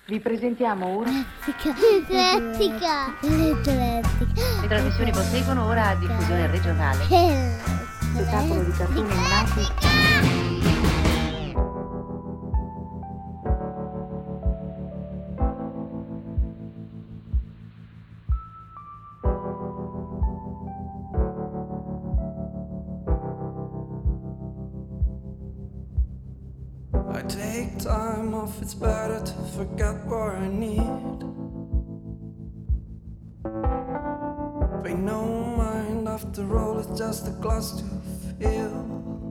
Vi presentiamo ora Elettrica. le trasmissioni proseguono ora a diffusione regionale. Spettacolo di cartoni animati. I take time off, it's better to forget what I need. Pay no mind, after all, it's just a glass to fill.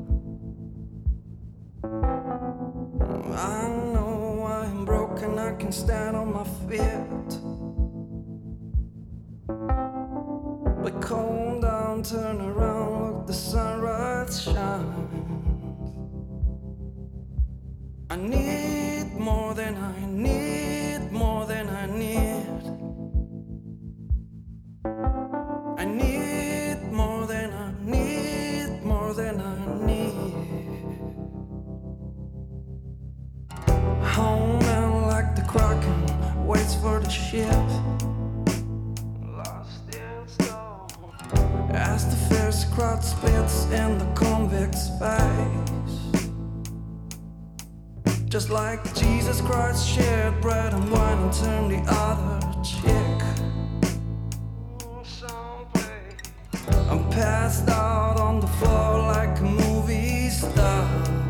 I know I'm broken, I can stand on my feet. But calm down, turn around, look, the sunrise shines. I need more than I need, more than I need. I need more than I need, more than I need. Home and like the Kraken waits for the ship. Lost in stone. As the fierce crowd splits in the convict's face. Just like Jesus Christ shared bread and wine and turned the other cheek. I'm passed out on the floor like a movie star.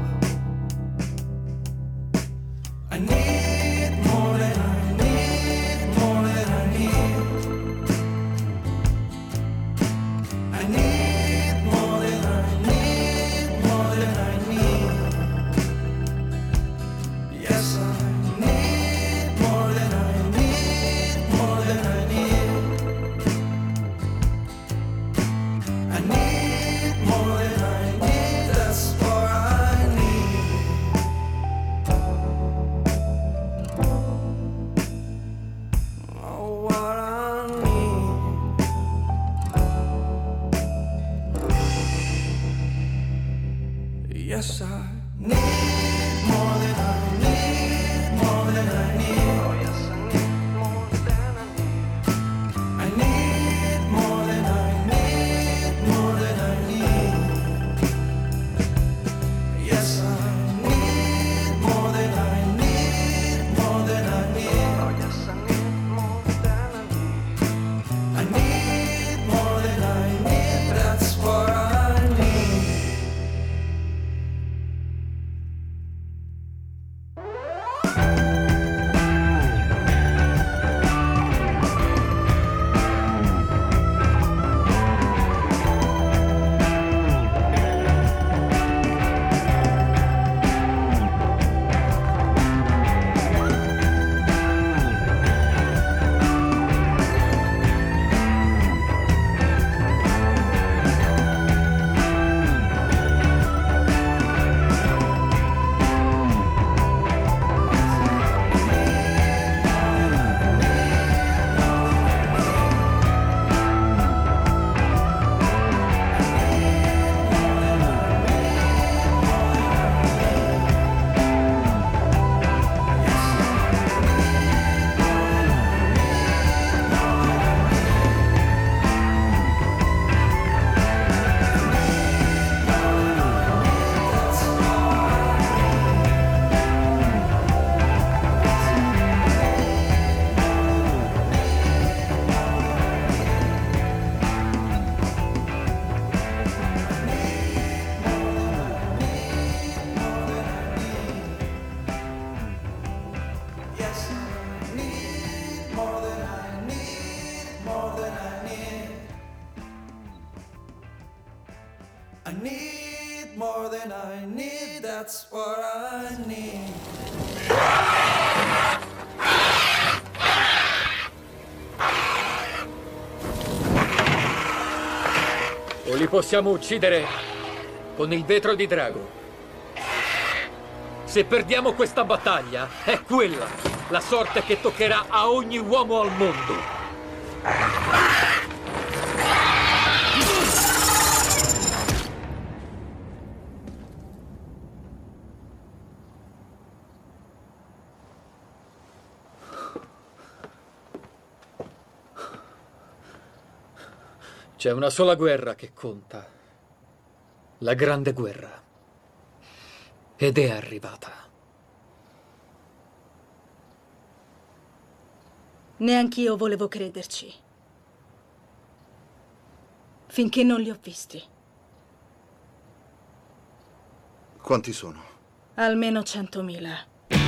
I need more than I need, more than I need. I need more than I need, more than I need. Yes, I need more than I need, more than I need. I need more than I need, that's what I need. Oh, what I need. Yes, I need more than I need, more than I need. Oh, yes, I need more than I need. I need more than I need, more than I need. Yes, I need more than I need, more than I need. Oh, yes, I need more than I need. I need more than I need, that's what I need. Yes, I need more than I need, more than I need. I need more than I need, that's what I need. O li possiamo uccidere con il vetro di drago. Se perdiamo questa battaglia, è quella la sorte che toccherà a ogni uomo al mondo. C'è una sola guerra che conta. La grande guerra. Ed è arrivata. Neanch'io volevo crederci. Finché non li ho visti. Quanti sono? Almeno 100.000.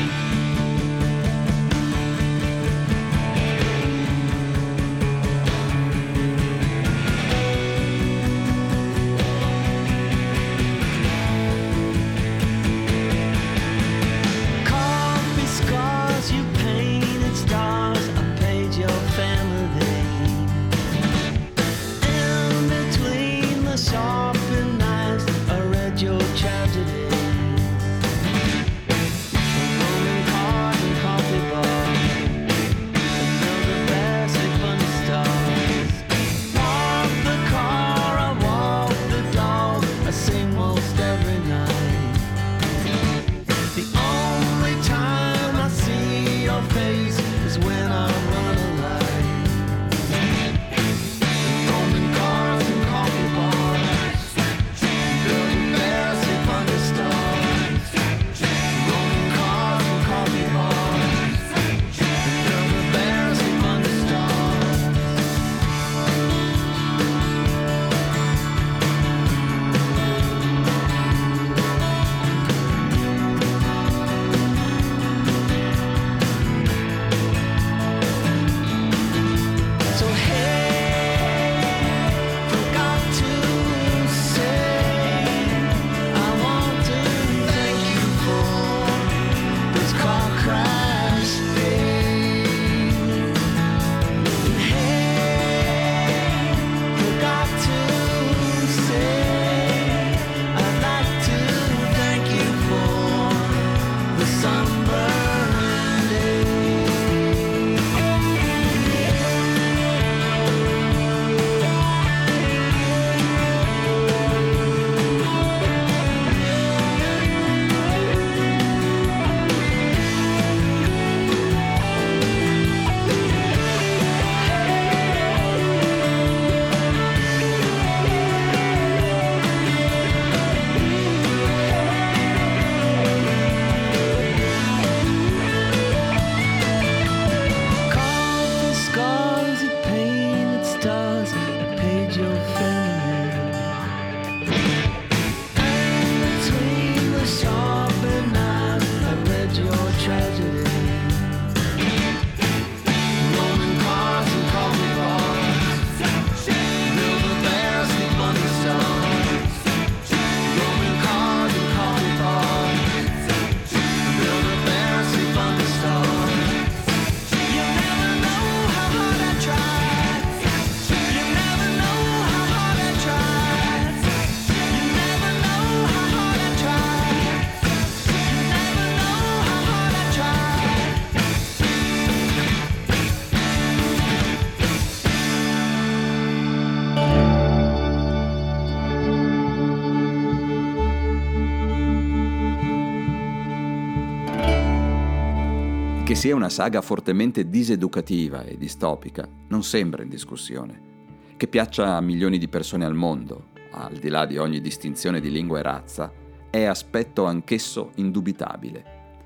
Che sia una saga fortemente diseducativa e distopica non sembra in discussione. Che piaccia a milioni di persone al mondo, al di là di ogni distinzione di lingua e razza, è aspetto anch'esso indubitabile.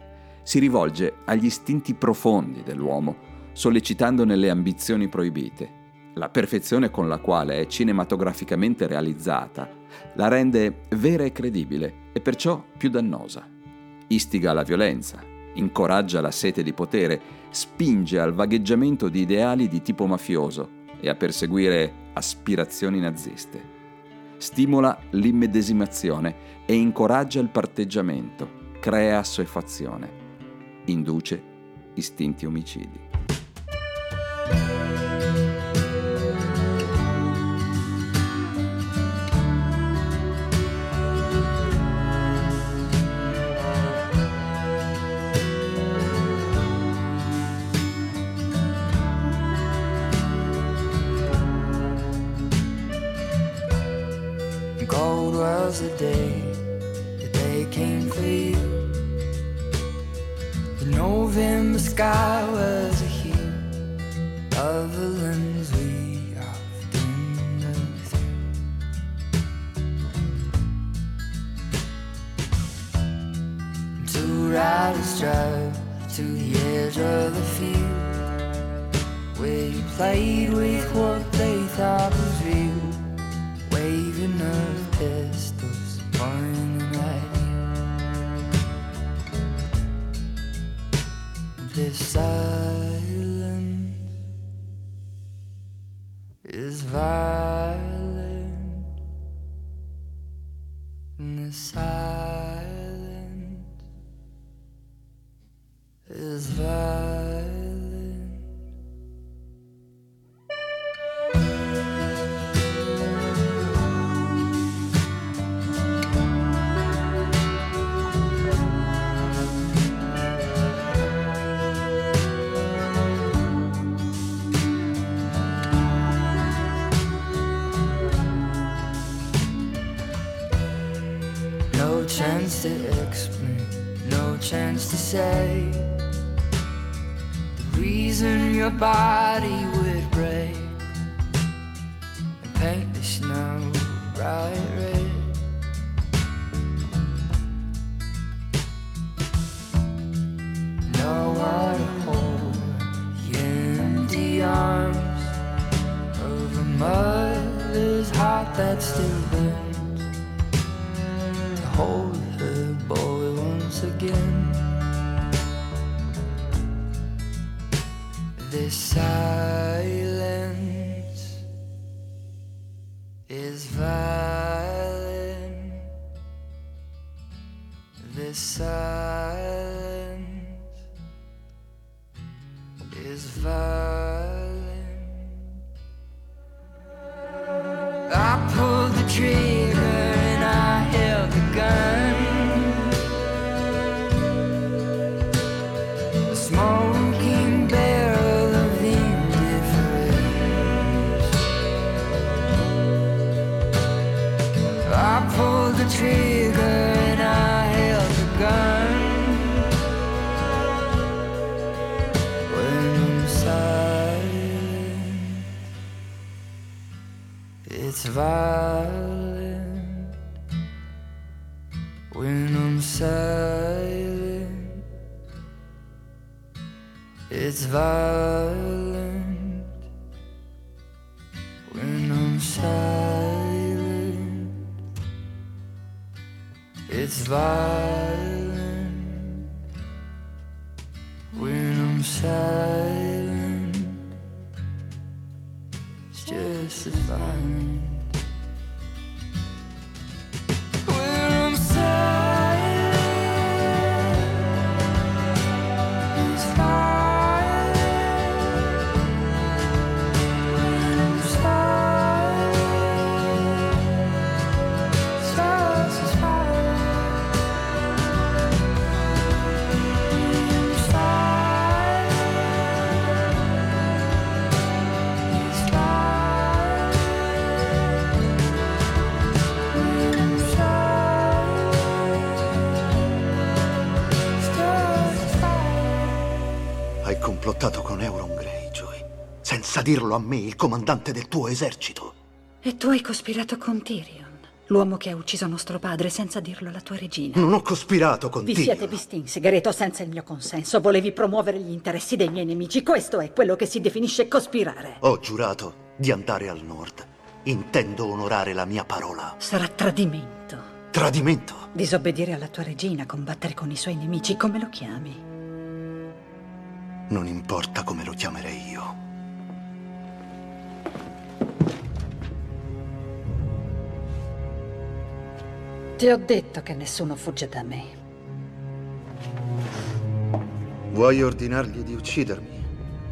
Si rivolge agli istinti profondi dell'uomo, sollecitandone le ambizioni proibite. La perfezione con la quale è cinematograficamente realizzata la rende vera e credibile e perciò più dannosa. Istiga alla violenza, incoraggia la sete di potere, spinge al vagheggiamento di ideali di tipo mafioso e a perseguire aspirazioni naziste. Stimola l'immedesimazione e incoraggia il patteggiamento, crea assuefazione, induce istinti omicidi. Cold was the day came for you. The November sky was a hue of the lens we often look riders drive to the edge of the field where you played with what they thought was real, waving of pistols, pointing at you. This silence is violent, and this silence is violent. No chance to explain, no chance to say the reason your body would break and paint the snow bright red. Nowhere to hold the empty arms of a mother's heart that still burns, to hold her boy once again. This silence is violent. This silence is violent. I pulled the trigger and I held the gun. A smoking barrel of indifference. I pulled the trigger and I held the gun. When I'm silent, it's violent. When I'm silent, it's violent. When I'm silent, it's violent. When I'm silent, it's just as violent. When I'm silent, it's violent. When I'm silent, it's just as violent. When I'm silent, it's violent. When I'm silent, it's just as violent. Hai complottato con Euron Greyjoy, senza dirlo a me, il comandante del tuo esercito. E tu hai cospirato con Tyrion, l'uomo che ha ucciso nostro padre senza dirlo alla tua regina. Non ho cospirato con Vi Tyrion. siete visti in segreto senza il mio consenso. Volevi promuovere gli interessi dei miei nemici. Questo è quello che si definisce cospirare. Ho giurato di andare al nord. Intendo onorare la mia parola. Sarà tradimento. Tradimento? Disobbedire alla tua regina, combattere con i suoi nemici, come lo chiami? Non importa come lo chiamerei io. Ti ho detto che nessuno fugge da me. Vuoi ordinargli di uccidermi?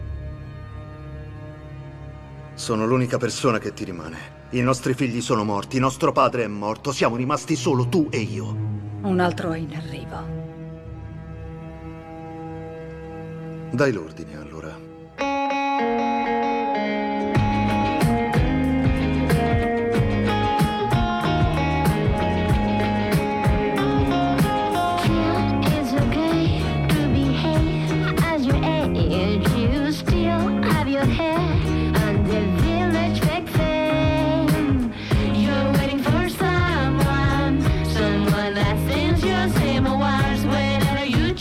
Sono l'unica persona che ti rimane. I nostri figli sono morti, nostro padre è morto, siamo rimasti solo tu e io. Un altro è in arrivo. Dai l'ordine, allora. It's okay to behave as your age. You still have your hair and the village fake fame. You're waiting for someone that sings your same words whenever you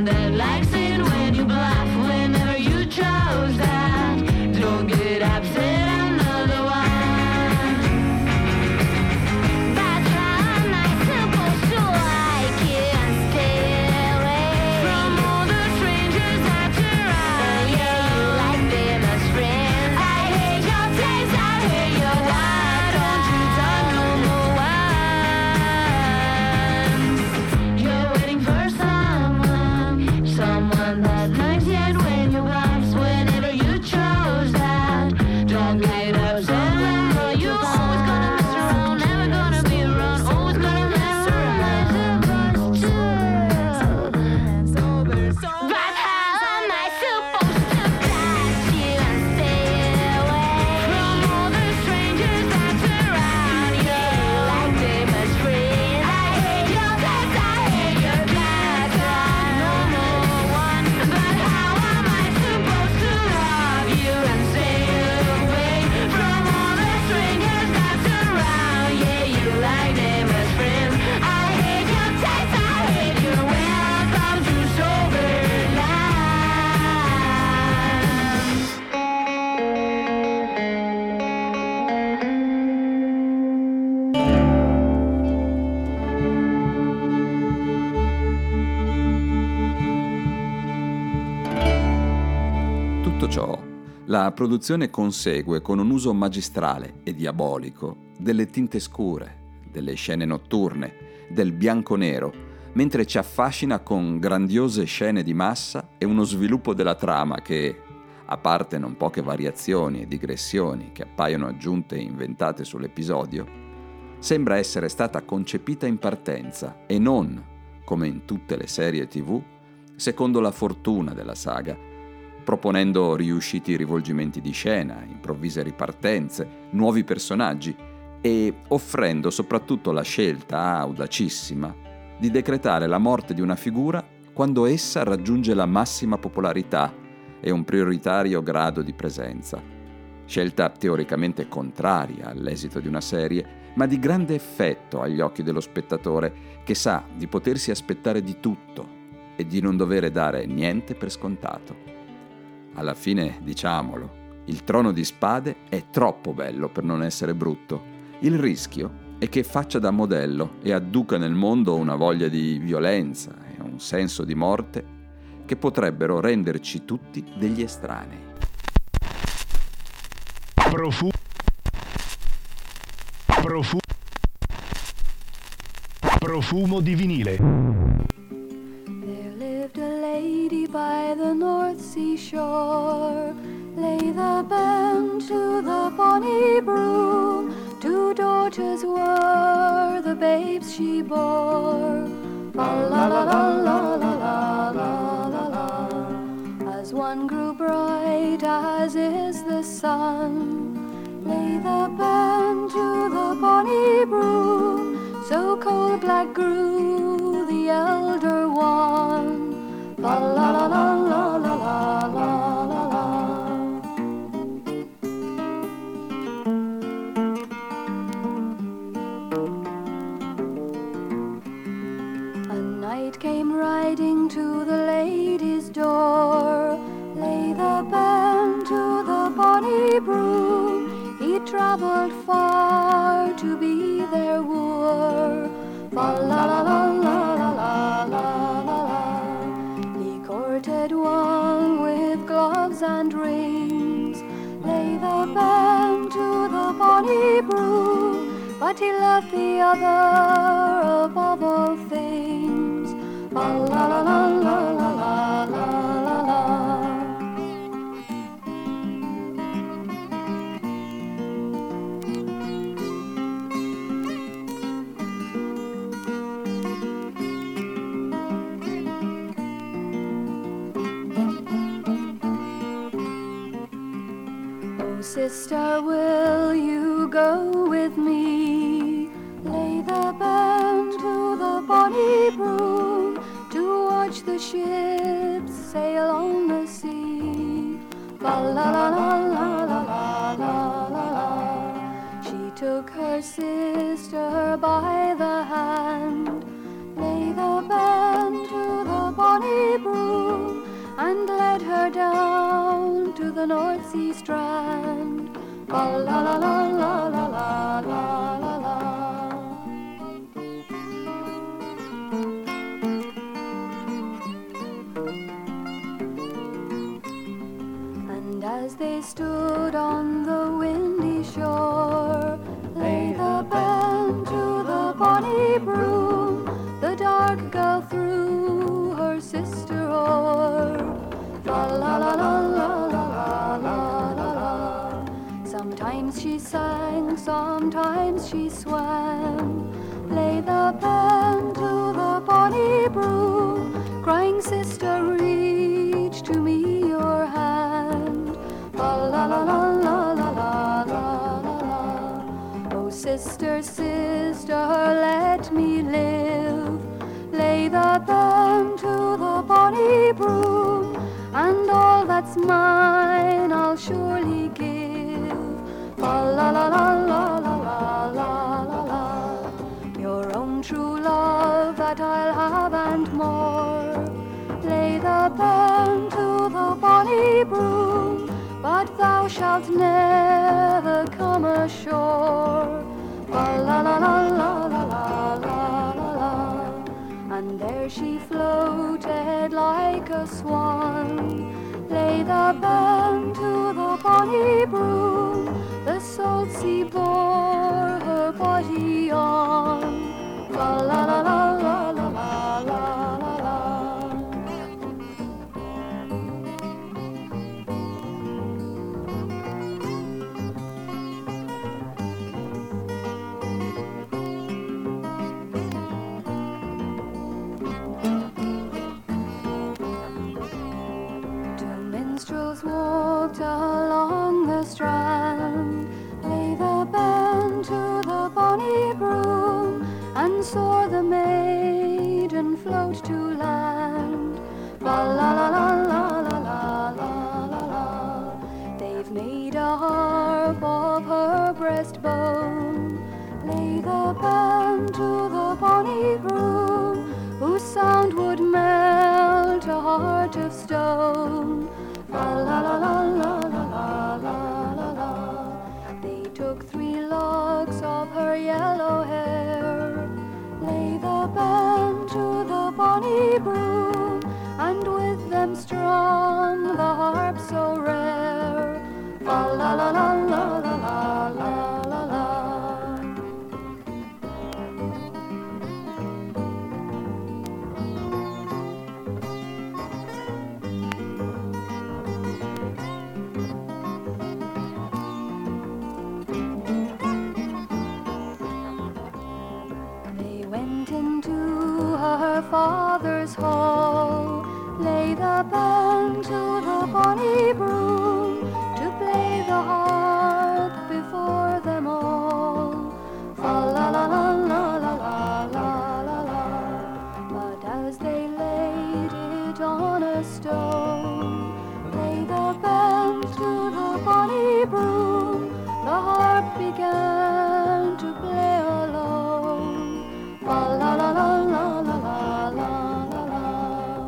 someone that likes it when you bluff. Whenever you chose that, don't get upset, another one. But how am I supposed to like you and stay away from all the strangers that surround you? You like them as friends. I hate your taste, I hate your life. Don't you tell no more once. You're waiting for someone that likes it when you ask. Whenever you chose that, don't get upset. Remember, you always gonna mess around, never gonna be around, always gonna mess around. But how am I supposed to catch you and stay away from all the strangers that surround you? Like them as friends. I hate your taste, I hate your background. No more one. But how am I supposed to love you and stay away from all the strangers that surround you? You like them as friends. I hate your taste, I hate your welcome to Soberland. Tutto ciò, la produzione consegue con un uso magistrale e diabolico delle tinte scure, delle scene notturne, del bianco-nero, mentre ci affascina con grandiose scene di massa e uno sviluppo della trama che, a parte non poche variazioni e digressioni che appaiono aggiunte e inventate sull'episodio, sembra essere stata concepita in partenza e non, come in tutte le serie TV, secondo la fortuna della saga, proponendo riusciti rivolgimenti di scena, improvvise ripartenze, nuovi personaggi e offrendo soprattutto la scelta audacissima di decretare la morte di una figura quando essa raggiunge la massima popolarità e un prioritario grado di presenza. Scelta teoricamente contraria all'esito di una serie, ma di grande effetto agli occhi dello spettatore che sa di potersi aspettare di tutto e di non dovere dare niente per scontato. Alla fine, diciamolo, il Trono di Spade è troppo bello per non essere brutto. Il rischio è che faccia da modello e adduca nel mondo una voglia di violenza e un senso di morte che potrebbero renderci tutti degli estranei. Profumo di vinile. There lived a lady by the North Sea shore, lay the band to the bonny broom. 2 daughters were the babes she bore. La la la la la la la la la la. As one grew bright as is the sun, lay the band to the bonny broom. So coal black grew the elder one. La la la la la la la la la la. A knight came riding to the lady's door, lay the band to the bonny broom. He travelled far to be their wooer. La la la la la la la la la. He courted one with gloves and rings, lay the band to the bonny broom. But he loved the other above all things. La la la la la la la la la. Sister, will you go with me? Lay the band to the bonny broom, to watch the ships sail on the sea. La la la la la la la la la. She took her sister by the hand, lay the band to the bonny broom. the North Sea strand. La la la la la la la la la la. And as they stood on the windy shore, lay the band to the bonny broom, the dark girl threw her sister o'er. La la la la la la la la la. Sometimes she sang, sometimes she swam. Lay the band to the bonny broom, crying, sister, reach to me your hand. La la la la la la la la la. Oh sister, sister, let me live. Lay the band to the bonny broom, and all that's mine I'll surely give. La la la la la la la la la. Your own true love that I'll have and more. Lay the band to the bonny broom, but thou shalt never come ashore. La la la la la la la la la. And there she floated like a swan. Lay the band to the bonny broom, the salt sea bore her body on. La la la la la la la la la la. Minstrels walked along the strand, lay the band to the bonny broom, and saw the maiden float to land. La la la la la la la la la la. They've made a harp of her breastbone. Lay the band to the bonny broom, whose sound would melt a heart of stone. La la la la la la la la la. They took 3 locks of her yellow hair. Lay the band to the bonny broom, and with them strung the harp so rare. La la la la la la la la la la. Her father's hall, lay the band to the bonny broom, to play the harp before them all. La la la la la la la la la la. But as they laid it on a stone, lay the band to the bonny broom, the harp began to play alone. La la la la la la la la la la.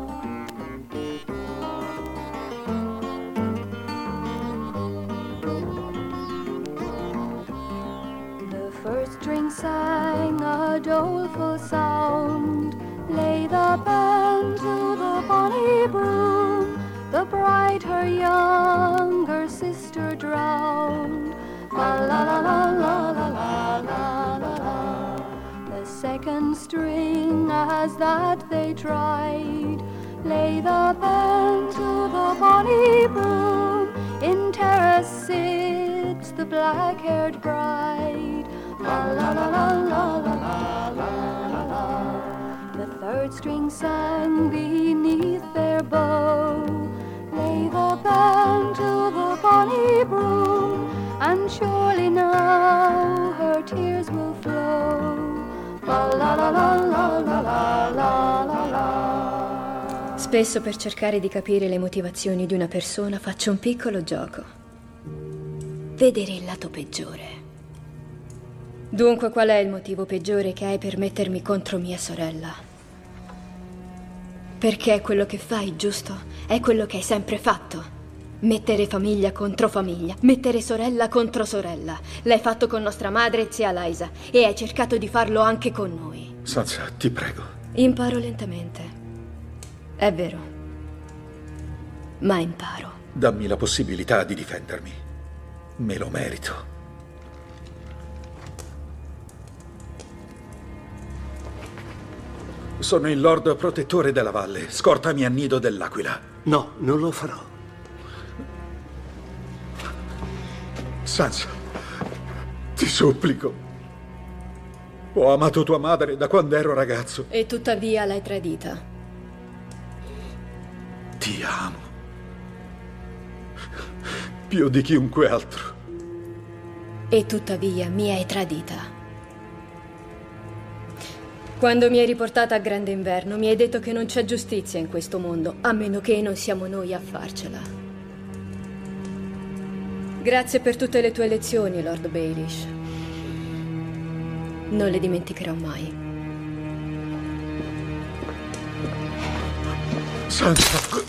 The first string sang a doleful sound. Lay the band to the bonny broom, the bride her younger sister drowned. La la la la la la la la la la. The second string, as that they tried, lay the band to the bonny broom. In terror sits the black-haired bride. La la la la la la la la la la. The third string sang beneath their bow. Lay the band to the bonny broom, and surely now her tears will flow. La la la la la la la la la la. Spesso per cercare di capire le motivazioni di una persona faccio un piccolo gioco. Vedere il lato peggiore. Dunque, qual è il motivo peggiore che hai per mettermi contro mia sorella? Perché è quello che fai, giusto? È quello che hai sempre fatto. Mettere famiglia contro famiglia, mettere sorella contro sorella. L'hai fatto con nostra madre e zia Liza e hai cercato di farlo anche con noi. Sansa, ti prego. Imparo lentamente. È vero. Ma imparo. Dammi la possibilità di difendermi. Me lo merito. Sono il Lord Protettore della Valle. Scortami a Nido dell'Aquila. No, non lo farò. Sansa, ti supplico. Ho amato tua madre da quando ero ragazzo. E tuttavia l'hai tradita. Ti amo. Più di chiunque altro. E tuttavia mi hai tradita. Quando mi hai riportata a Grande Inverno, mi hai detto che non c'è giustizia in questo mondo, a meno che non siamo noi a farcela. Grazie per tutte le tue lezioni, Lord Baelish. Non le dimenticherò mai. Sansa.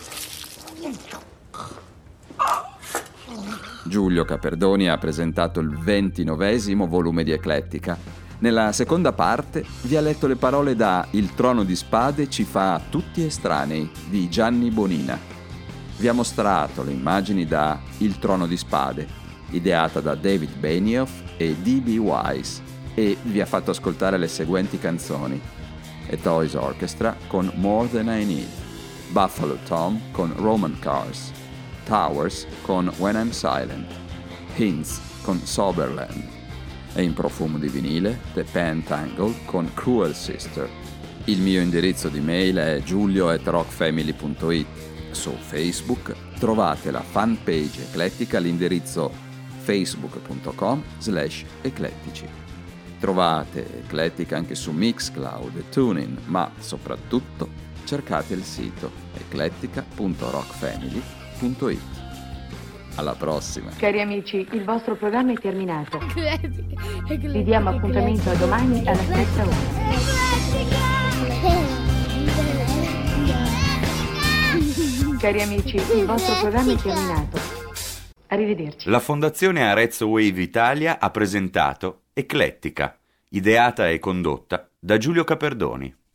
Giulio Caperdoni ha presentato il 29° volume di Eclettica. Nella seconda parte vi ha letto le parole da Il Trono di Spade ci fa tutti estranei di Gianni Bonina. Vi ha mostrato le immagini da Il Trono di Spade, ideata da David Benioff e D.B. Wise, e vi ha fatto ascoltare le seguenti canzoni: A Toys Orchestra con More Than I Need, Buffalo Tom con Roman Cars, Towers con When I'm Silent, Hints con Soberland, e in profumo di vinile The Pentangle con Cruel Sister. Il mio indirizzo di mail è giulio@rockfamily.it. Su Facebook trovate la fanpage Eclettica all'indirizzo facebook.com/eclettici. Trovate Eclettica anche su Mixcloud e TuneIn, ma soprattutto cercate il sito eclettica.rockfamily.it. Alla prossima. Cari amici, il vostro programma è terminato. Vi diamo appuntamento a domani alla stessa ora. Cari amici, il vostro programma è terminato. Arrivederci. La Fondazione Arezzo Wave Italia ha presentato Eclettica, ideata e condotta da Giulio Caperdoni.